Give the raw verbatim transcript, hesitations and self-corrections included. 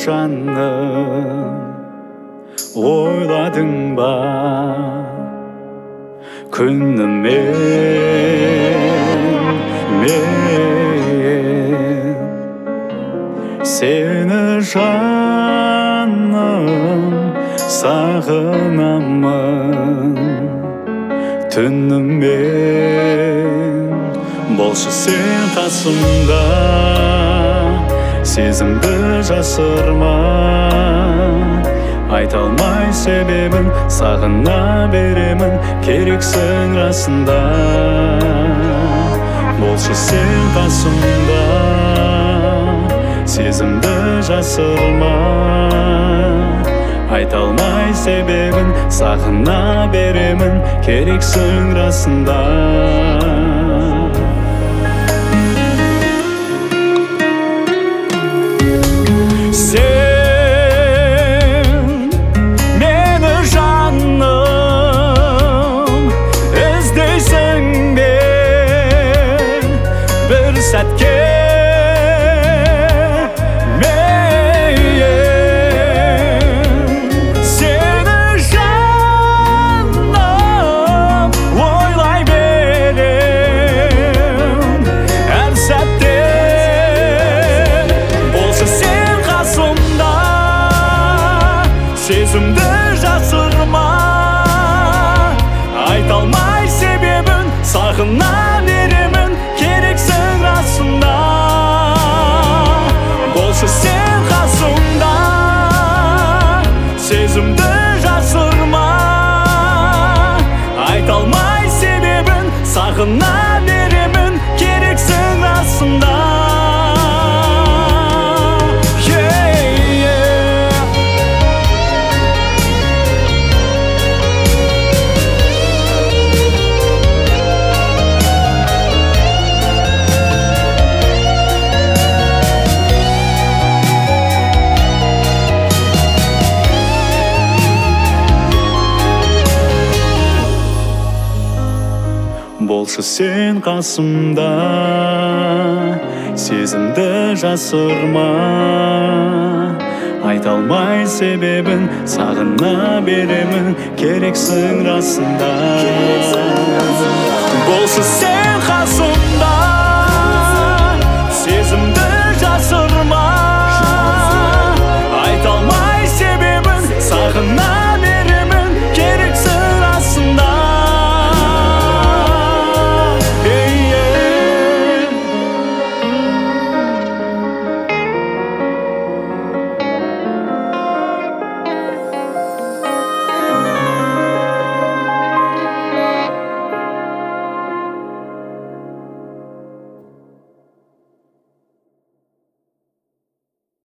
жаным, ойладың ба күнімен мен сені жаным сағынамын түнімен болшы сен қасымда сезімді жасырма айта алмай себебін сағына беремін керексің расында болшы сен қасымда сезімді жасырма айта алмай себебін сағына беремін керексің расында сәтке мейін сені жаным ойлай берем әр сәтте болшы сен қасымда сезімді жасырма айта алмай себебін сағына беремін керексің расында болшы сен қасымда сезімді жасырма айта алмай себебін сағына беремін керексің расында болшы сен қасымда сезімді жасырма айта алмай себебін сағына беремін керексің расында болшы сен қасымда